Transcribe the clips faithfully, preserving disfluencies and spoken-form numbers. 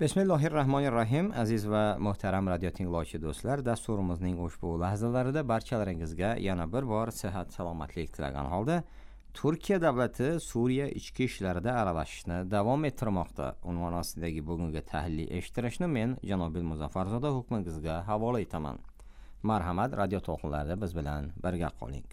Bismillahirrahmanirrahim. Aziz va muhtaram radio tinglovchi do'stlar, dasturimizning ushbu lahzalarida barchalaringizga yana bir bor sihat salomatlik tilagan holda Turkiya davlati Suriya ichki ishlarida aralashishni davom ettirmoqda unvon ostidagi bugungi tahlilni eshittirishni men Janobil Muzaffarzoda hukmingizga havola etaman. Marhamat, radio to'lqinlarida biz bilan birga qoling.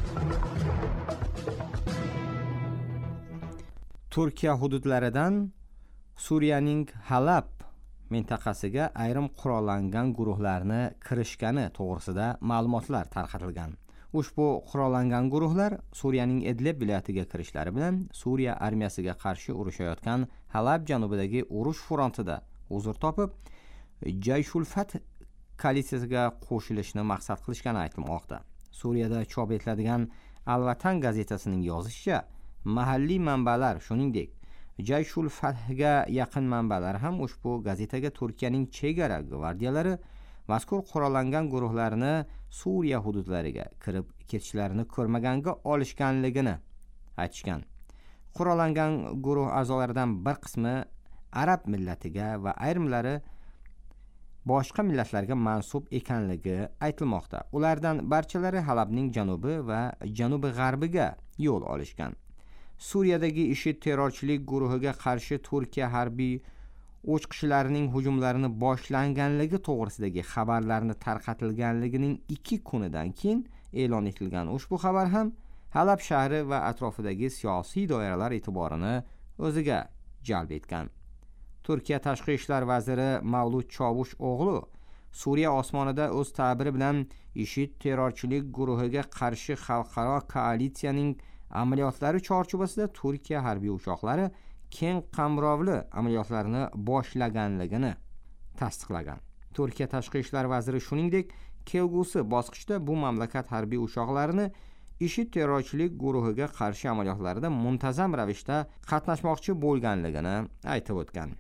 Turkiya hududlaridan Suriyaning Halab mintaqasiga ayrim qurollangan guruhlarni kirishgani to'g'risida ma'lumotlar tarqatilgan. Ushbu qurollangan guruhlar Suriyaning Idlib viloyatiga kirishlari bilan Suriya armiyasiga qarshi urushayotgan Halab janubidagi urush frontida huzur topib, Jayshul Fath koalitsiyasiga qo'shilishni maqsad qilishgani aytilmoqda. Suriyada chop etiladigan Al-Vatan gazetasining yozishicha, mahalliy manbalar, shuningdek Jayshul Fathga yaqin manbalar ham ushbu gazetaga Turkiyaning chegara gvardiyalari mazkur qurollangan guruhlarni Suriya hududlariga kirib ketishlarini ko'rmaganga olishganligini aytishgan. Qurollangan guruh a'zolaridan bir qismi arab millatiga va ayrimlari boshqa millatlarga mansub ekanligi aytilmoqda. Ulardan barchalari Halabning janubi va janubi g'arbiga yo'l olishgan. Suriyadagi IShID terrorchilik guruhiga qarshi Turkiya harbiy o'chqishlarining hujumlarini boshlanganligi to'g'risidagi xabarlarni tarqatilganligining ikki kunidan keyin e'lon etilgan ushbu xabar ham Halab shahri va atrofidagi siyosiy doiralar e'tiborini o'ziga jalb etgan. Turkiya tashqi ishlar vaziri Mavlud Chovush o'g'li Suriya osmonida o'z ta'biri bilan IShID terrorchilik guruhiga qarshi xalqaro koalitsiyaning amaliyotlari chorchubasida Turkiya harbiy uchoqlari keng qamrovli amaliyotlarni boshlaganligini tasdiqlagan. Turkiya tashqi ishlar vaziri shuningdek, kelgusi bosqichda bu mamlakat harbiy uchoqlarini IShID terrorchilik guruhiga qarshi amaliyotlarida muntazam ravishda qatnashmoqchi bo'lganligini aytib o'tgan.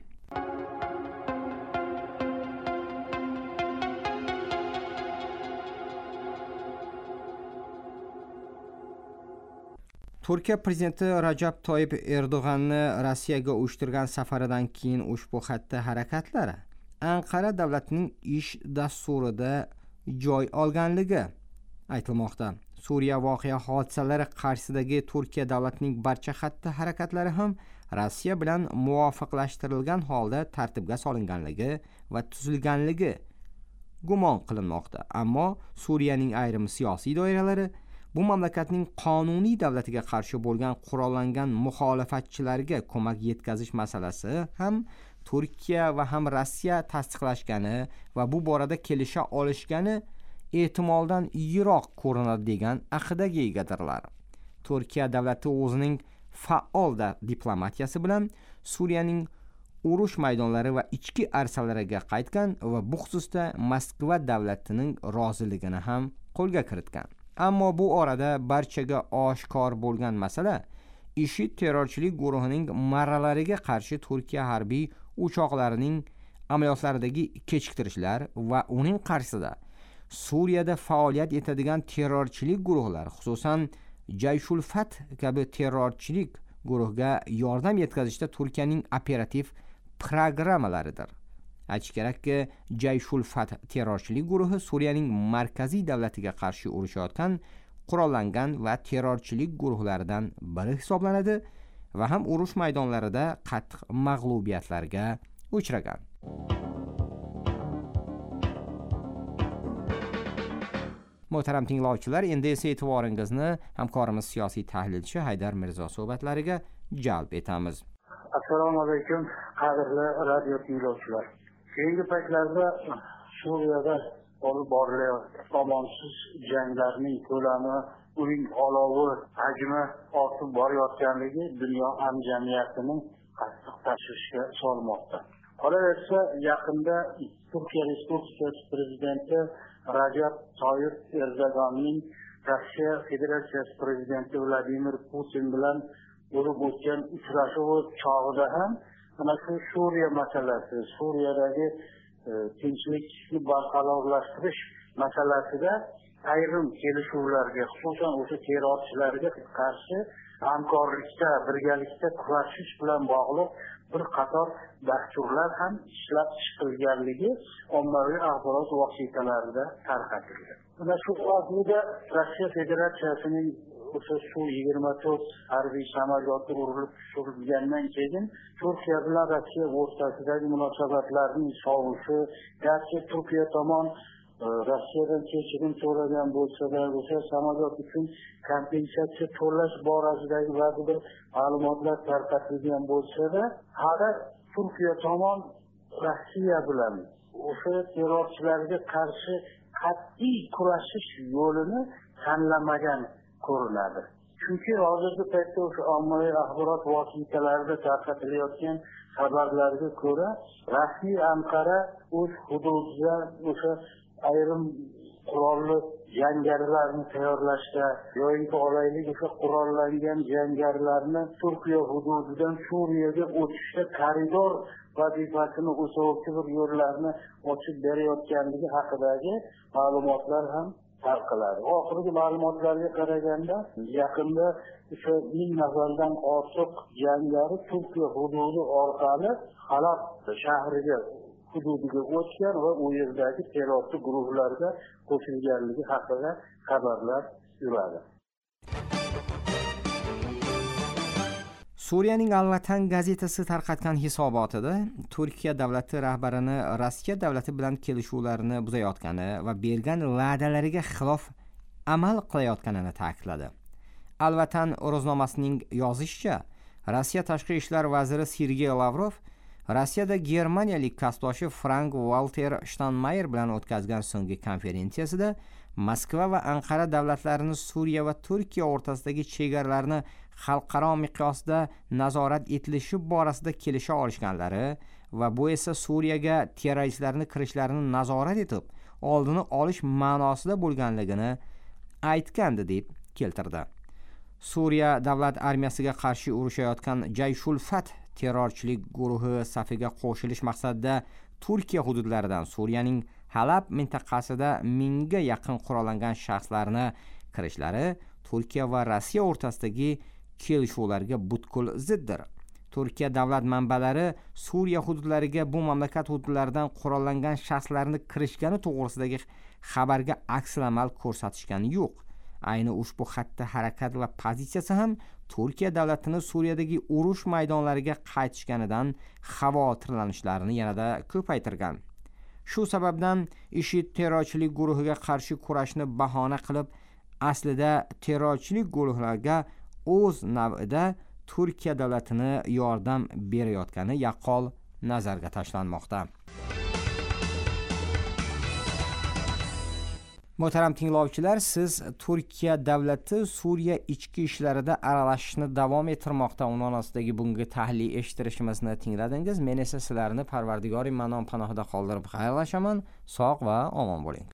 Turkiya prezidenti Rajab Toyyib Erdo'g'anni Rossiyaga uyushtirgan safaridan keyin ushbu xatti harakatlari Anqara davlatining ish dasturida joy olganligi aytilmoqda. Suriya voqea hodisalari qarshisidagi Turkiya davlatining barcha xatti harakatlari ham Rossiya bilan muvofiqlashtirilgan holda tartibga solinganligi va tuzilganligi gumon qilinmoqda. Ammo Suriyaning ayrim siyosiy doiralari bu mamlakatning qonuniy davlatiga qarshi bo'lgan qurollangan muxolifatchilarga ko'mak yetkazish masalasi ham Turkiya va ham Rossiya tasdiqlashgani va bu borada kelisha olishgani ehtimoldan yiroq ko'rinadi degan aqidaga egadirlar. Turkiya davlati o'zining faol diplomatiyasi bilan Suriyaning urush maydonlari va ichki arsalariga qaytgan va bu xususda Moskva davlatining roziligini ham qo'lga kiritgan. Ammo bu orada barchaga oshkor bo'lgan masala IShID terrorchilik guruhining marralariga qarshi Turkiya harbiy uchoqlarining amaliyotlaridagi kechiktirishlar va uning qarshisida Suriyada faoliyat etadigan terrorchilik guruhlar, xususan Jayshul Fath kabi terrorchilik guruhiga yordam yetkazishda Turkiyaning operativ programmalaridir. Aytish kerakki, Jayshul Fath terrorchilik guruhi Suriyaning markaziy davlatiga qarshi urushayotgan qurollangan va terrorchilik guruhlaridan biri hisoblanadi va ham urush maydonlarida qattiq mag'lubiyatlarga uchragan. Muhtaram tinglovchilar, endi esa e'tiboringizni hamkorimiz siyosiy tahlilchi Haydar Mirzo suhbatlariga jalb etamiz. Assalomu alaykum, qadrli radio tinglovchilar. Keyingi paytlarda Suriyada olib borilayotgan tomonsiz janglarning ko'lami, uning olovi, hajmi ortib borayotganligi dunyo hamjamiyatining qattiq tashvishga solmoqda. Qolaversa, yaqinda Turkiya Respublikasi prezidenti Rajab Toyyib Erdo'g'anning Rossiya Federatsiyasi prezidenti Vladimir Putin bilan bo'lib o'tgan uchrashuv chog'ida ham mana shu Suriya masalasi, Suriyadagi tinchlikni barqarorlashtirish masalasida ayrim kelishuvlarga, xususan o'sha terrorchilarga qarshi hamkorlikda, birgalikda kurashish bilan bog'liq bir qator dasturlar ham ishlab chiqilganligi ommaviy axborot vositalarida tarqatildi. Mana shu aslida Rossiya Federatsiyasining o'sha Su yigirma to'rt harbiy samolyoti urilib tushirilgandan keyin Turkiya bilan Rossiya o'rtasidagi munosabatlarning sovishi, garchi Turkiya tomon Rossiyadan kechirim so'ragan bo'lsa-da, o'sha samolyot uchun kompensatsiya to'lash borasidagi ba'zi bir ma'lumotlar tarqatilgan bo'lsa-da, hali Turkiya tomon Rossiya bilan o'sha terrorchilarga qarshi qat'iy kurashish yo'lini tanlamagan ko'rinadi. Chunki hozirgi paytda o'sha ommaviy axborot vositalarida tarqatilayotgan xabarlarga ko'ra, rasmiy Anqara o'z hududida o'sha ayrim qurolli jangarilarni tayyorlashda yoki olaylik o'sha qurollangan jangarilarni Turkiya hududidan Suriyaga o'tishda koridor vazifasini o'tovchi bir yo'llarni ochib berayotganligi haqidagi ma'lumotlar ham tarqaladi. Oxirgi ma'lumotlarga qaraganda, yaqinda o'sha ming nafardan ortiq jangari Turkiya hududi orqali Halab shahriga hududiga o'tgan va u yerdagi terrorchi guruhlarga qo'shilganligi haqida xabarlar yuradi. Suriyaning Al-Vatan gazetasi tarqatgan hisobotida Turkiya davlati rahbarini Rossiya davlati bilan kelishuvlarni buzayotgani va bergan va'dalariga xilof amal qilayotganini ta'kidladi. Al-Vatan ro'znomasining yozishicha, Rossiya tashqi ishlar vaziri Sergey Lavrov Rossiyada germaniyalik kasbdoshi Frank-Walter Steinmeier bilan o'tkazgan so'nggi konferensiyasida Moskva va Anqara davlatlarini Suriya va Turkiya o'rtasidagi chegaralarni xalqaro miqyosda nazorat etilishi borasida kelisha olishganlari va bu esa Suriyaga terroristlarni kirishlarini nazorat etib, oldini olish ma'nosida bo'lganligini aytgandi deb keltirdi. Suriya davlat armiyasiga qarshi urushayotgan Jayshul Fath terrorchilik guruhi safiga qo'shilish maqsadida Turkiya hududlaridan Suriyaning Halab mintaqasida mingga yaqin qurollangan shaxslarni kirishlari Turkiya va Rossiya o'rtasidagi kelishuvlarga butkul ziddir. Turkiya davlat manbalari Suriya hududlariga bu mamlakat hududlaridan qurollangan shaxslarni kirishgani to'g'risidagi xabarga aksil-amal ko'rsatishgani yo'q. Ayni ushbu xatti harakat va pozitsiyasi ham Turkiya davlatini Suriyadagi urush maydonlariga qaytishganidan xavotirlanishlarini yanada ko'paytirgan. Shu sababdan IShID terrorchilik guruhiga qarshi kurashni bahona qilib, aslida terrorchilik guruhlariga o'z navida Turkiya davlatini yordam berayotgani yaqqol nazarga tashlanmoqda. Muhtaram tinglovchilar, siz Turkiya davlati Suriya ichki ishlarida aralashishni davom ettirmoqda unvon ostidagi bungi tahlil eshittirishimizni tingladingiz. Men esa sizlarni Parvardigori manon panohida qoldirib xayrlashaman. Sog' va omon bo'ling.